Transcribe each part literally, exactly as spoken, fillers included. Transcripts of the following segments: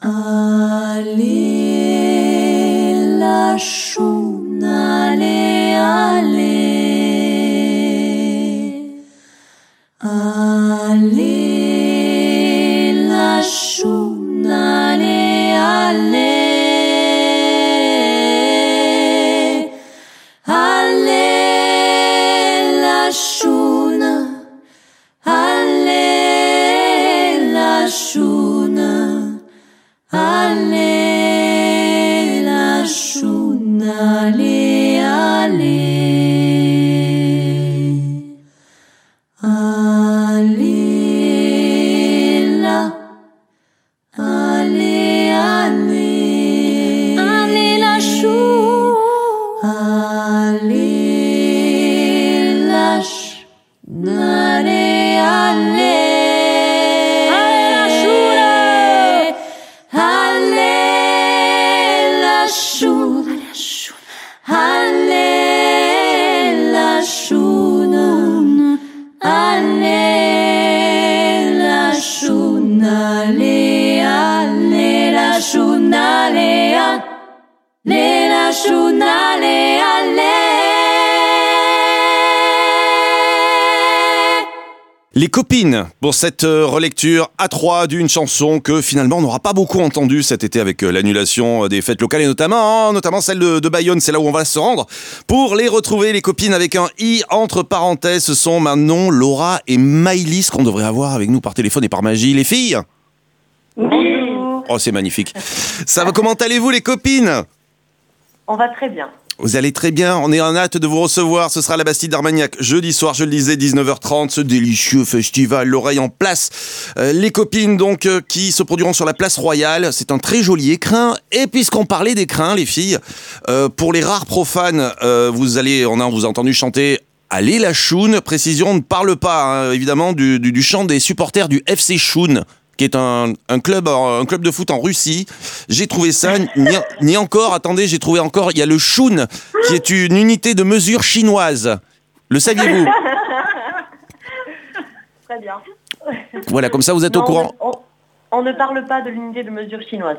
Allez, la choune, allez, allez. Allez, la choune, allez, allez. Allez, la choune, allez, la choune. Allez, la choune, allez, allez. Allez, la, allez, allez. Allez, la choune, allez, la choune, allez, allez. Allez, la choune, allez, la choune, allez, allez, la choune, allez, allez, la choune, allez, allez. Les copines, pour cette relecture à trois d'une chanson que finalement on n'aura pas beaucoup entendue cet été avec l'annulation des fêtes locales et notamment, notamment celle de, de Bayonne, c'est là où on va se rendre. Pour les retrouver, les copines avec un i entre parenthèses, ce sont maintenant Laura et Maïlis qu'on devrait avoir avec nous par téléphone et par magie. Les filles ? Oui. Oh, c'est magnifique. Ça va, comment allez-vous les copines ? On va très bien. Vous allez très bien, on est en hâte de vous recevoir, ce sera à la Bastide d'Armagnac, jeudi soir, je le disais, dix-neuf heures trente, ce délicieux festival, l'oreille en place. Euh, les copines donc euh, qui se produiront sur la place Royale, c'est un très joli écrin, et puisqu'on parlait d'écrin, les filles, euh, pour les rares profanes, euh, vous allez, on a vous a entendu chanter Allez la choune, précision, on ne parle pas hein, évidemment du, du, du chant des supporters du F C Choune, qui est un, un, club, un club de foot en Russie. J'ai trouvé ça, ni, ni encore, attendez, j'ai trouvé encore, il y a le choune, qui est une unité de mesure chinoise. Le saviez-vous ? Très bien. Voilà, comme ça vous êtes non, au courant. On, on, on ne parle pas de l'unité de mesure chinoise.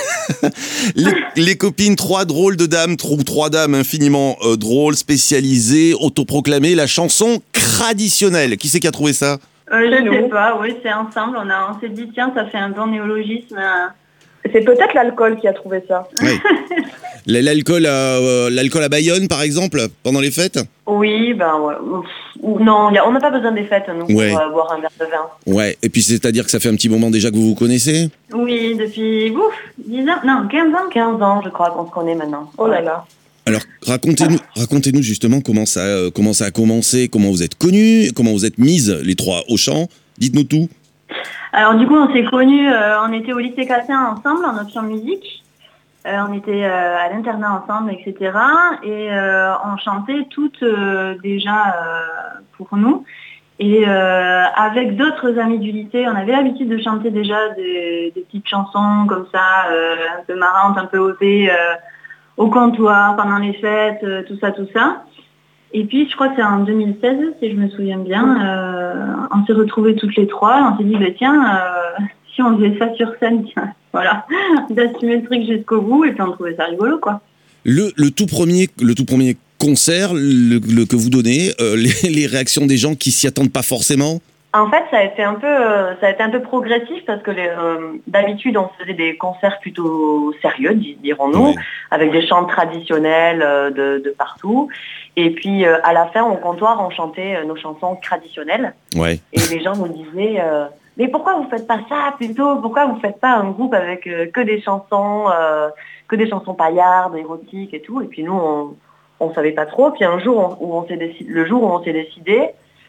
les, les copines, trois drôles de dames, trois, trois dames infiniment euh, drôles, spécialisées, autoproclamées, la chanson traditionnelle. Qui c'est qui a trouvé ça ? Euh, je ne sais pas, oui, c'est ensemble. On, a, on s'est dit, tiens, ça fait un bon néologisme. C'est peut-être l'alcool qui a trouvé ça. Oui. L'alcool, à, euh, l'alcool à Bayonne, par exemple, pendant les fêtes ? Oui, ben ouais. Non, a, on n'a pas besoin des fêtes, nous, ouais. pour euh, boire un verre de vin. Ouais, et puis c'est-à-dire que ça fait un petit moment déjà que vous vous connaissez ? Oui, depuis, ouf, dix ans, non, quinze ans. quinze ans, je crois, qu'on se connaît maintenant. Oh là là. Alors, racontez-nous, racontez-nous justement comment ça, euh, comment ça a commencé, comment vous êtes connus, comment vous êtes mises les trois au chant. Dites-nous tout. Alors du coup, on s'est connus, euh, on était au lycée Cassin ensemble en option musique. Euh, on était euh, à l'internat ensemble, et cetera. Et euh, on chantait toutes euh, déjà euh, pour nous. Et euh, avec d'autres amis du lycée, on avait l'habitude de chanter déjà des, des petites chansons comme ça, euh, un peu marrantes, un peu osées. Euh, au comptoir, pendant les fêtes, euh, tout ça, tout ça. Et puis, je crois que c'est en deux mille seize, si je me souviens bien, euh, on s'est retrouvés toutes les trois, on s'est dit, bah, tiens, euh, si on faisait ça sur scène, tiens, voilà, d'assumer le truc jusqu'au bout, et puis on trouvait ça rigolo, quoi. Le, le, tout, premier, le tout premier concert le, le, que vous donnez, euh, les, les réactions des gens qui s'y attendent pas forcément ? En fait, ça a été un peu, euh, ça a été un peu progressif parce que les, euh, d'habitude, on faisait des concerts plutôt sérieux, dirons-nous, ouais. avec des chants traditionnels euh, de, de partout. Et puis, euh, à la fin, au comptoir, on chantait euh, nos chansons traditionnelles. Ouais. Et les gens nous disaient, euh, mais pourquoi vous faites pas ça plutôt ? Pourquoi vous faites pas un groupe avec euh, que des chansons, euh, que des chansons paillardes, érotiques et tout ? Et puis nous, on, on savait pas trop. Puis un jour, on, où on s'est décidé, le jour où on s'est décidé.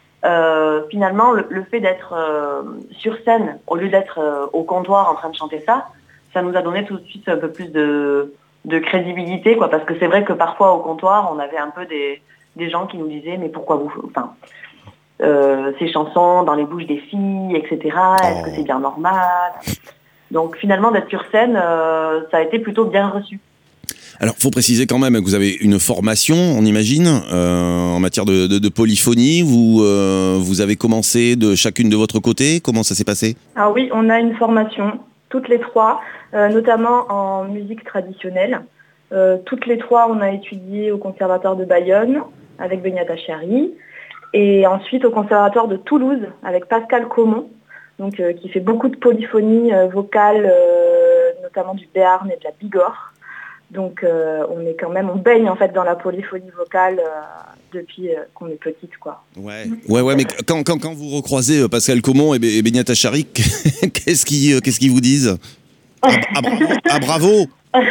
Euh, finalement, le, le fait d'être euh, sur scène, au lieu d'être euh, au comptoir en train de chanter ça, ça nous a donné tout de suite un peu plus de, de crédibilité, quoi. Parce que c'est vrai que parfois au comptoir, on avait un peu des, des gens qui nous disaient, mais pourquoi vous, enfin, euh, ces chansons dans les bouches des filles, et cetera. Est-ce que c'est bien normal ? Donc finalement, d'être sur scène, euh, ça a été plutôt bien reçu. Alors, faut préciser quand même que vous avez une formation, on imagine, euh, en matière de, de, de polyphonie. Vous, euh, vous avez commencé de chacune de votre côté. Comment ça s'est passé ? Ah oui, on a une formation toutes les trois, euh, notamment en musique traditionnelle. Euh, toutes les trois, on a étudié au Conservatoire de Bayonne avec Beniata Chari et ensuite au Conservatoire de Toulouse avec Pascal Caumont, donc, euh, qui fait beaucoup de polyphonie euh, vocale, euh, notamment du béarn et de la bigorre. Donc euh, on est quand même, on baigne en fait dans la polyphonie vocale euh, depuis euh, qu'on est petite, quoi. Ouais, ouais, ouais, mais quand, quand, quand vous recroisez euh, Pascal Caumont et, et Beniata Chari, qu'est-ce qu'ils, euh, qu'est-ce qu'ils vous disent? Ah, ah, ah, bravo.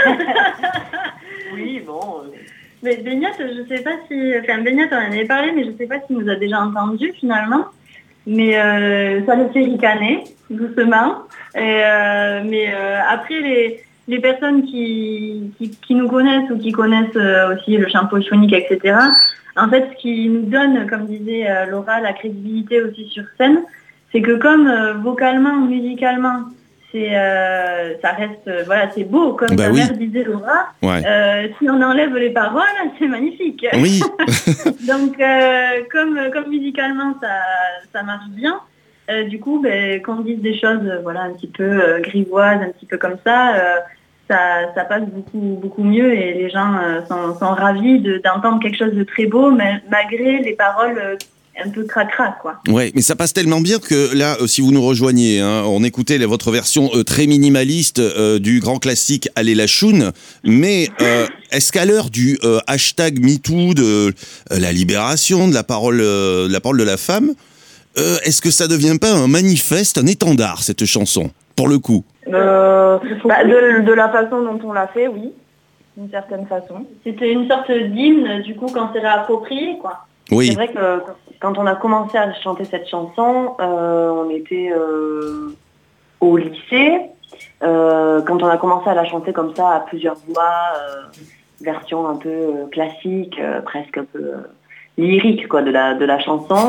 Oui, bon. Euh... Mais Beniat, je sais pas si, enfin Beniat on en avait parlé, mais je sais pas s'il nous a déjà entendu finalement. Mais euh, ça le fait ricaner doucement. Et, euh, mais euh, après les les personnes qui, qui, qui nous connaissent ou qui connaissent euh, aussi le chant polyphonique, et cetera, en fait, ce qui nous donne, comme disait euh, Laura, la crédibilité aussi sur scène, c'est que comme euh, vocalement, musicalement, c'est, euh, ça reste, euh, voilà, c'est beau, comme bah ta oui. mère disait Laura, ouais. euh, si on enlève les paroles, c'est magnifique. Oui. Donc, euh, comme, comme musicalement, ça, ça marche bien, Euh, du coup, ben, qu'on dise des choses, euh, voilà, un petit peu euh, grivoises, un petit peu comme ça, euh, ça, ça passe beaucoup, beaucoup mieux et les gens euh, sont, sont ravis de, d'entendre quelque chose de très beau, mais malgré les paroles euh, un peu cracra, quoi. Ouais, mais ça passe tellement bien que là, euh, si vous nous rejoignez, hein, on écoutait la, votre version euh, très minimaliste euh, du grand classique Allez la choune, mais euh, est-ce qu'à l'heure du euh, hashtag MeToo, de euh, la libération de la parole, euh, de la parole de la femme, Euh, est-ce que ça devient pas un manifeste, un étendard, cette chanson, pour le coup? euh, bah, de, de la façon dont on l'a fait, oui, d'une certaine façon. C'était une sorte d'hymne, du coup, quand c'est réapproprié, quoi. Oui. C'est vrai que quand on a commencé à chanter cette chanson, euh, on était euh, au lycée. Euh, quand on a commencé à la chanter comme ça, à plusieurs voix, euh, version un peu euh, classique, euh, presque un peu euh, lyrique, quoi, de la, de la chanson.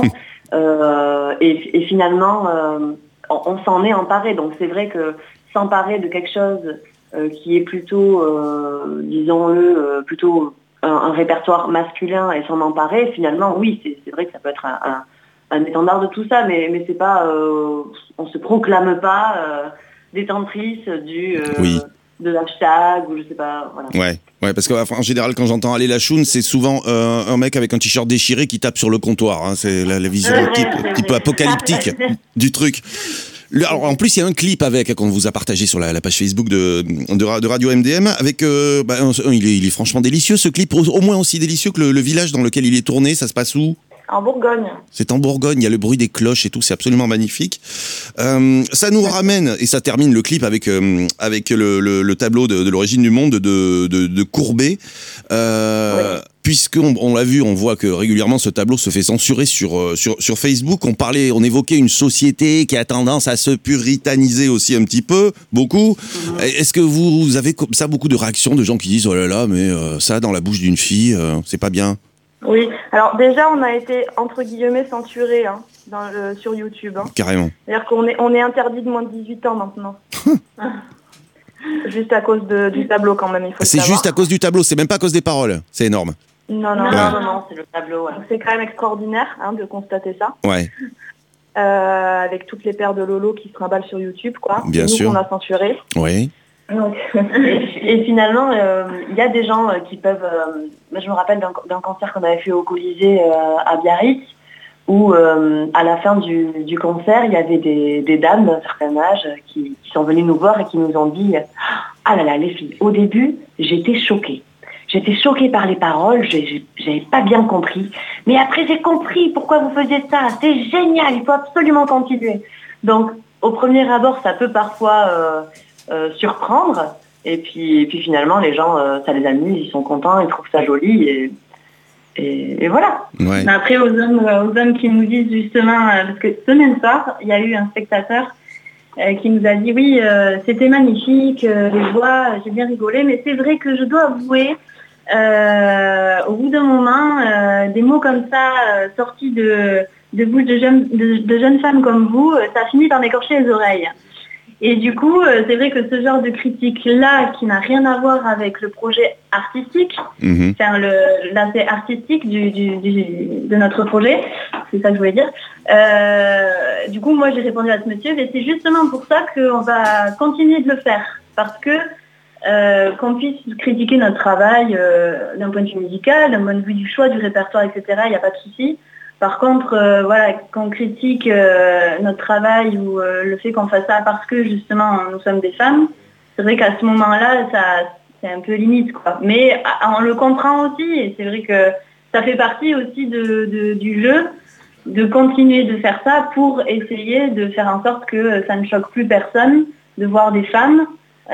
Euh, et, et finalement, euh, on, on s'en est emparé. Donc c'est vrai que s'emparer de quelque chose euh, qui est plutôt, euh, disons-le, euh, plutôt un, un répertoire masculin et s'en emparer, finalement, oui, c'est, c'est vrai que ça peut être un, un, un étendard de tout ça, mais, mais c'est pas, euh, on se proclame pas euh, détentrice du euh, oui. de l'hashtag ou je sais pas. Voilà. Ouais. Ouais, parce qu'en général, quand j'entends Aller la choune, c'est souvent euh, un mec avec un t-shirt déchiré qui tape sur le comptoir. Hein. C'est la, la vision un petit, un petit peu apocalyptique du truc. Le, alors, en plus, il y a un clip avec, qu'on vous a partagé sur la, la page Facebook de, de, de Radio M D M. Avec, euh, bah, un, il, est, il est franchement délicieux, ce clip. Au, au moins aussi délicieux que le, le village dans lequel il est tourné. Ça se passe où ? En Bourgogne. C'est en Bourgogne, il y a le bruit des cloches et tout, c'est absolument magnifique. Euh, ça nous ramène, et ça termine le clip avec, euh, avec le, le, le tableau de, de l'origine du monde de, de, de Courbet. Euh, oui. Puisqu'on on l'a vu, on voit que régulièrement ce tableau se fait censurer sur, sur, sur Facebook. On parlait, on évoquait une société qui a tendance à se puritaniser aussi un petit peu, beaucoup. Mmh. Est-ce que vous, vous avez comme ça beaucoup de réactions de gens qui disent « Oh là là, mais euh, ça dans la bouche d'une fille, euh, c'est pas bien ». Oui, alors déjà on a été entre guillemets censuré hein, dans le, sur YouTube. Hein. Carrément. C'est-à-dire qu'on est, on est interdit de moins de dix-huit ans maintenant. Juste à cause de, du tableau quand même, il faut C'est le savoir. juste à cause du tableau, c'est même pas à cause des paroles, c'est énorme. Non, non, ouais. non, non, non, c'est le tableau. Ouais. C'est quand même extraordinaire hein, de constater ça. Ouais. Euh, avec toutes les paires de Lolo qui se trimballent sur YouTube, quoi. Bien nous sûr. qu'on a censuré. Oui. Donc, et, et finalement, il euh, y a des gens euh, qui peuvent... Euh, je me rappelle d'un, d'un concert qu'on avait fait au Colisée euh, à Biarritz, où euh, à la fin du, du concert, il y avait des, des dames d'un certain âge qui, qui sont venues nous voir et qui nous ont dit « Ah là là, les filles, au début, j'étais choquée. J'étais choquée par les paroles, j'ai, j'avais pas bien compris. Mais après, j'ai compris pourquoi vous faisiez ça. C'est génial, il faut absolument continuer. » Donc, au premier abord, ça peut parfois... Euh, Euh, surprendre et puis, et puis finalement les gens euh, ça les amuse, ils sont contents, ils trouvent ça joli et, et, et voilà. Ouais. Mais après aux hommes, aux hommes qui nous disent justement euh, parce que ce même soir il y a eu un spectateur euh, qui nous a dit oui euh, c'était magnifique euh, les voix, j'ai bien rigolé mais c'est vrai que je dois avouer euh, au bout d'un moment euh, des mots comme ça euh, sortis de, de bouche de jeunes, de, de jeunes femmes comme vous euh, ça finit par m'écorcher les oreilles. Et du coup, euh, c'est vrai que ce genre de critique-là, qui n'a rien à voir avec le projet artistique, mmh. enfin le, l'aspect artistique du, du, du, de notre projet, c'est ça que je voulais dire, Euh, du coup, moi, j'ai répondu à ce monsieur, et c'est justement pour ça qu'on va continuer de le faire, parce que euh, qu'on puisse critiquer notre travail euh, d'un point de vue musical, d'un point de vue du choix du répertoire, et cetera. Il n'y a pas de souci. Par contre, euh, voilà, qu'on critique euh, notre travail ou euh, le fait qu'on fasse ça parce que justement nous sommes des femmes, c'est vrai qu'à ce moment-là, ça, c'est un peu limite, quoi. Mais on le comprend aussi, et c'est vrai que ça fait partie aussi de, de, du jeu, de continuer de faire ça pour essayer de faire en sorte que ça ne choque plus personne de voir des femmes,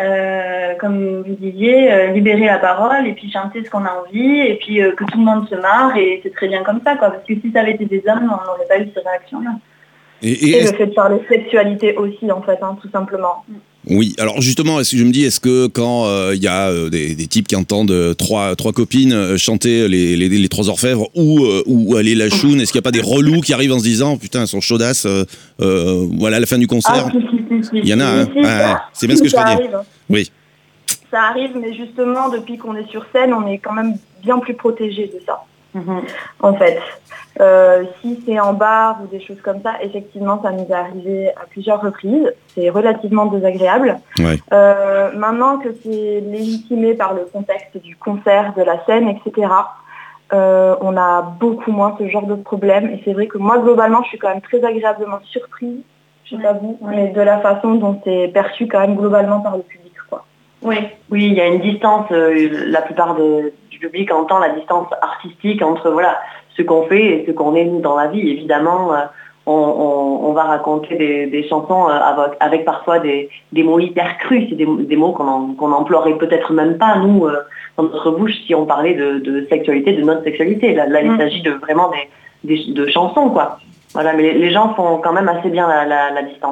euh, comme vous disiez, euh, libérer la parole et puis chanter ce qu'on a envie et puis euh, que tout le monde se marre, et c'est très bien comme ça, quoi. Parce que si ça avait été des hommes, on n'aurait pas eu ces réactions-là. Et, et, et le fait de parler sexualité aussi, en fait, hein, tout simplement. Oui, alors justement, est-ce que je me dis, est-ce que quand il euh, y a euh, des, des types qui entendent euh, trois, trois copines euh, chanter les, les, les trois orfèvres ou, euh, ou aller la choune, est-ce qu'il n'y a pas des relous qui arrivent en se disant, putain, elles sont chaudasses, euh, euh, voilà, à la fin du concert? Ah, si, si, si, si, il y en a, hein. si, si, ah, ça, c'est bien ce que je ça veux dire. arrive. Oui. Ça arrive, mais justement, depuis qu'on est sur scène, on est quand même bien plus protégé de ça, mm-hmm. en fait. Euh, si c'est en bar ou des choses comme ça, effectivement, ça nous est arrivé à plusieurs reprises. C'est relativement désagréable. Ouais. Euh, maintenant que c'est légitimé par le contexte du concert, de la scène, et cetera, euh, on a beaucoup moins ce genre de problème. Et c'est vrai que moi, globalement, je suis quand même très agréablement surprise, je sais pas vous, mais de la façon dont c'est perçu quand même globalement par le public, quoi. Oui, oui, il y a une distance. Euh, la plupart de, du public entend la distance artistique entre voilà ce qu'on fait et ce qu'on est nous dans la vie. Évidemment, euh, on, on, on va raconter des, des chansons euh, avec, avec parfois des, des mots hyper crus, c'est des, des mots qu'on qu'on emploierait peut-être même pas nous euh, dans notre bouche si on parlait de, de sexualité, de notre sexualité. Là, là mmh. il s'agit de vraiment des, des, de chansons, quoi. Voilà, mais les, les gens font quand même assez bien la, la, la distance.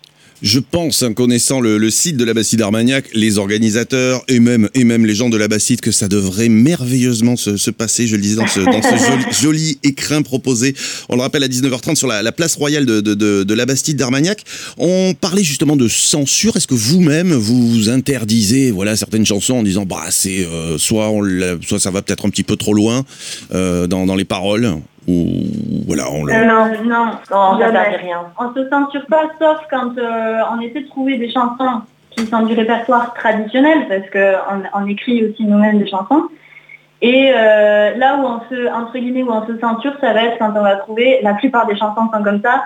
Je pense, en connaissant le, le site de la Bastide d'Armagnac, les organisateurs et même, et même les gens de la Bastide, que ça devrait merveilleusement se, se passer, je le disais, dans ce, dans ce joli, joli écrin proposé. On le rappelle à dix-neuf heures trente sur la, la place royale de, de, de, de la Bastide d'Armagnac. On parlait justement de censure. Est-ce que vous-même, vous vous interdisez voilà, certaines chansons en disant bah, c'est, euh, soit, on soit ça va peut-être un petit peu trop loin euh, dans, dans les paroles ou voilà, on le... euh, non, non, non, jamais. Ça rien. On se censure pas, sauf quand euh, on essaie de trouver des chansons qui sont du répertoire traditionnel, parce qu'on on écrit aussi nous-mêmes des chansons. Et euh, là où on se, entre guillemets, où on se censure, ça va être quand on va trouver, la plupart des chansons sont comme ça,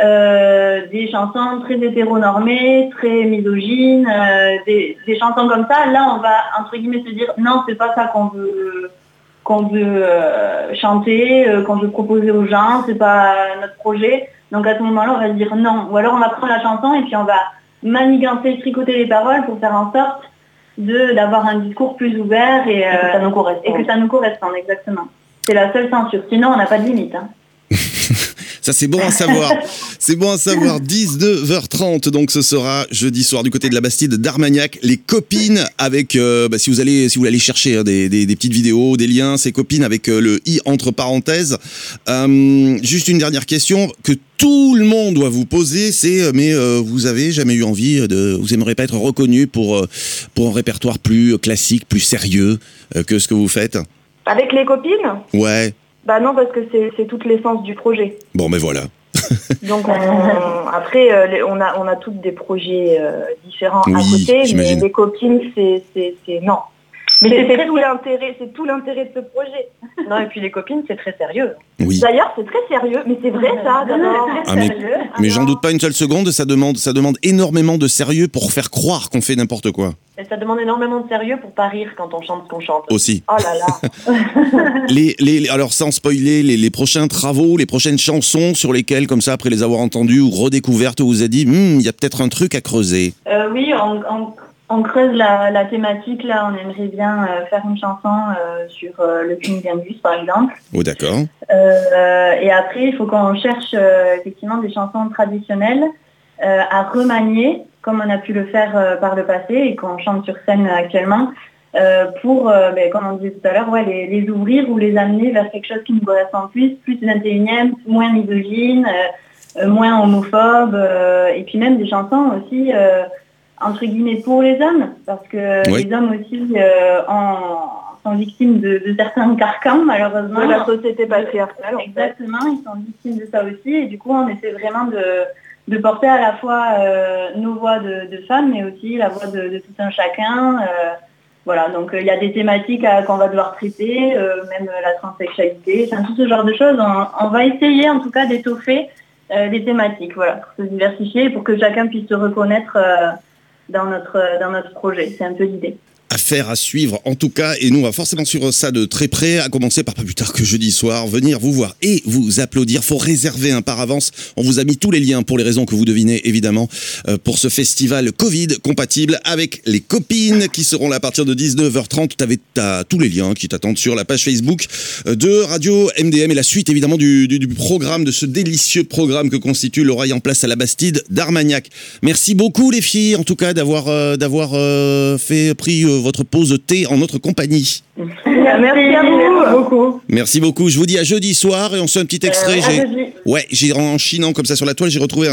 euh, des chansons très hétéronormées, très misogynes, euh, des, des chansons comme ça. Là, on va, entre guillemets, se dire non, c'est pas ça qu'on veut. qu'on veut euh, chanter, euh, qu'on veut proposer aux gens, c'est pas notre projet. Donc à ce moment-là, on va se dire non. Ou alors on va prendre la chanson et puis on va manigancer, tricoter les paroles pour faire en sorte de d'avoir un discours plus ouvert et, euh, et que ça nous corresponde. Et que ça nous corresponde, exactement. C'est la seule censure. Sinon, on n'a pas de limite. Hein. Ça, c'est bon à savoir. C'est bon à savoir. dix-neuf heures trente, donc ce sera jeudi soir du côté de la Bastide d'Armagnac. Les copines avec, euh, bah, si vous allez, si vous allez chercher hein, des, des, des petites vidéos, des liens, ces copines avec euh, le i entre parenthèses. Euh, juste une dernière question que tout le monde doit vous poser, c'est mais euh, vous avez jamais eu envie de, vous aimeriez pas être reconnu pour euh, pour un répertoire plus classique, plus sérieux euh, que ce que vous faites? Avec les copines? Ouais. Bah non, parce que c'est, c'est toute l'essence du projet. Bon, ben voilà. Donc on, après, euh, les, on, a, on a toutes des projets euh, différents oui, à côté, j'imagine. mais les copines, c'est, c'est, c'est non. Mais c'est, c'est, tout l'intérêt, c'est tout l'intérêt de ce projet. Non, et puis les copines, c'est très sérieux. Oui. D'ailleurs, c'est très sérieux, mais c'est vrai ça, d'abord. Ah, mais mais j'en doute pas une seule seconde, ça demande, ça demande énormément de sérieux pour faire croire qu'on fait n'importe quoi. Et ça demande énormément de sérieux pour pas rire quand on chante ce qu'on chante. Aussi. Oh là là. les, les, alors sans spoiler, les, les prochains travaux, les prochaines chansons sur lesquelles, comme ça, après les avoir entendues ou redécouvertes, vous avez dit, il y a peut-être un truc à creuser. Euh, oui, on, on, on creuse la, la thématique. Là, on aimerait bien euh, faire une chanson euh, sur euh, le cunnilingus, par exemple. Oh, d'accord. Euh, et après, il faut qu'on cherche euh, effectivement des chansons traditionnelles euh, à remanier, comme on a pu le faire euh, par le passé et qu'on chante sur scène actuellement, euh, pour, euh, ben, comme on disait tout à l'heure, ouais, les, les ouvrir ou les amener vers quelque chose qui nous correspond plus, plus vingt et unième, moins misogyne, euh, euh, moins homophobe, euh, et puis même des chansons aussi, euh, entre guillemets, pour les hommes, parce que oui. les hommes aussi euh, en, sont victimes de, de certains carcans, malheureusement. De la société patriarcale, en fait. Exactement, ils sont victimes de ça aussi. Et du coup, on essaie vraiment de, de porter à la fois euh, nos voix de, de femmes, mais aussi la voix de, de tout un chacun. Euh, voilà, donc il euh, y a des thématiques à, qu'on va devoir traiter, euh, même la transsexualité, enfin, tout ce genre de choses. On, on va essayer en tout cas d'étoffer euh, des thématiques, voilà, pour se diversifier, pour que chacun puisse se reconnaître euh, dans notre, dans notre projet. C'est un peu l'idée. Affaire à suivre en tout cas, et nous on va forcément suivre ça de très près, à commencer par pas plus tard que jeudi soir, venir vous voir et vous applaudir. Faut réserver un par avance, on vous a mis tous les liens pour les raisons que vous devinez évidemment, euh, pour ce festival Covid compatible avec les copines qui seront là à partir de dix-neuf heures trente. Tu avais tous les liens qui t'attendent sur la page Facebook de Radio M D M et la suite évidemment du, du, du programme, de ce délicieux programme que constitue l'Oreille en place à la Bastide d'Armagnac. Merci beaucoup les filles en tout cas d'avoir, euh, d'avoir euh, fait pris euh, votre pause thé en notre compagnie. Merci à vous beaucoup. Merci beaucoup. Je vous dis à jeudi soir et on se fait un petit extrait. Euh, j'ai... Ouais, j'ai en chinant comme ça sur la toile, j'ai retrouvé un,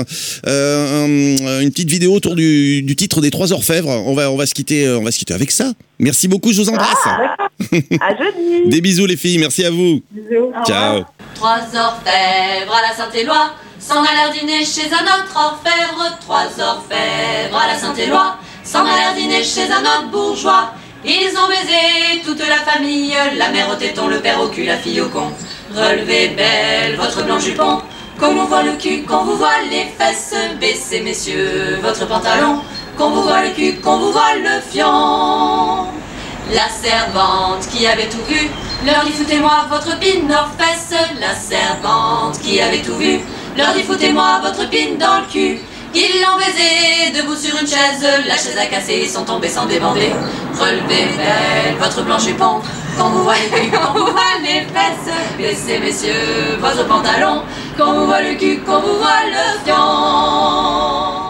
euh, un, une petite vidéo autour du, du titre des Trois Orfèvres. On va, on va se quitter, on va se quitter avec ça. Merci beaucoup, je vous embrasse. Ah, à jeudi. Des bisous les filles, merci à vous. Bisous. Ciao. Trois orfèvres à la Saint-Éloi s'en allèrent dîner chez un autre orfèvre. Trois orfèvres à la Saint-Éloi s'en allèrent dîner chez un autre bourgeois. Ils ont baisé toute la famille, la mère au téton, le père au cul, la fille au con. Relevez belle votre blanc jupon, qu'on vous voit le cul, qu'on vous voit les fesses. Baissez messieurs votre pantalon, qu'on vous voit le cul, qu'on vous voit le fion. La servante qui avait tout vu leur dit foutez-moi votre pine hors fesses. La servante qui avait tout vu leur dit foutez-moi votre pine dans le cul. Ils l'ont baisé debout sur une chaise, la chaise a cassé, ils sont tombés sans débander. Relevez belle votre blanc jupon, qu'on vous voit le cul, qu'on vous voit les fesses. Baissez messieurs votre pantalon, qu'on vous voit le cul, qu'on vous voit le fion.